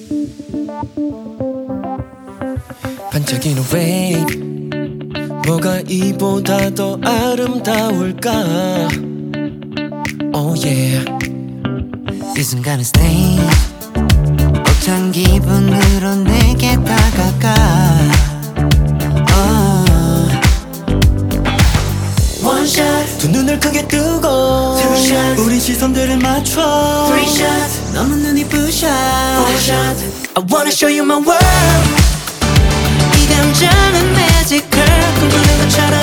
반짝이는 wave 뭐가 이보다 더 아름다울까. Oh yeah. 이 순간은 stage 벅찬 기분으로 내게 다가가. One shot 두 눈을 크게 뜨고 Two shots 우리 시선들을 맞춰 Three shots 너무 눈이 부셔. Four shots I wanna show you my world. 이 감정은 magical 꿈꾸는 것처럼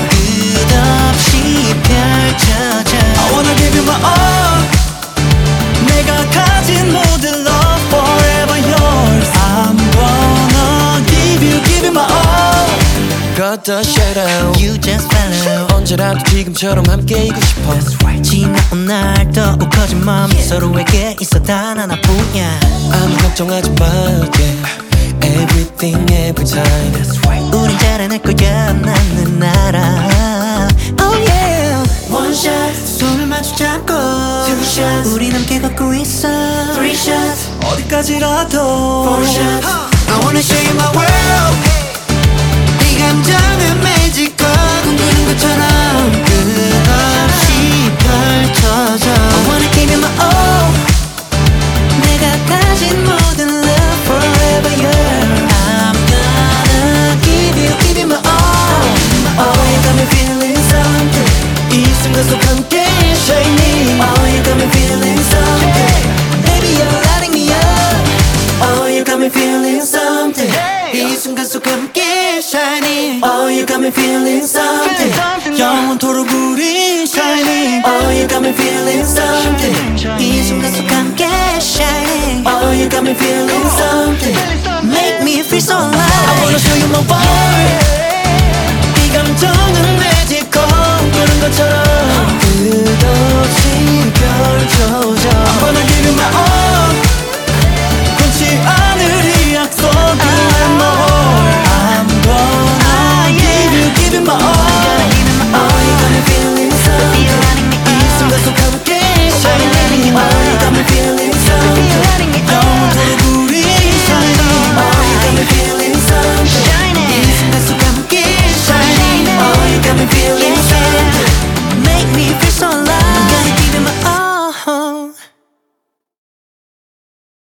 끝없이 펼쳐져. I wanna give you my all. 내가 가진 모든 love forever yours. I'm gonna give you my all. Got the shadow You just follow. 언제라도 지금처럼 함께이고 싶어. 지나온 날 더욱 커진 맘 서로에게 있어 단 하나뿐이야. 아무 걱정하지 마 yeah. Everything every time. 우린 잘해낼 거야 나는 알아. Oh yeah. One shot 손을 마주 잡고 Two shots 우린 함께 걷고 있어. Three shots 어디까지라도 Four shots I wanna show you my world. 이 감정은 magical 꿈꾸는 것처럼 끝없이 펼쳐져. I wanna give you my all. 내가 가진 모든 love forever yours. I'm gonna give you my all. Oh you got me feeling something. 이 순간 속 함께 shining. Oh you got me feeling something. Baby you're lighting me up. Oh you got me feeling something. 이 순간 속 함께 shining. Oh you got me feeling something. 영원토록 우리 shining. Oh you got me feeling something. 이 순간 속 함께 shining. Oh you got me feeling something. Make me feel so alive.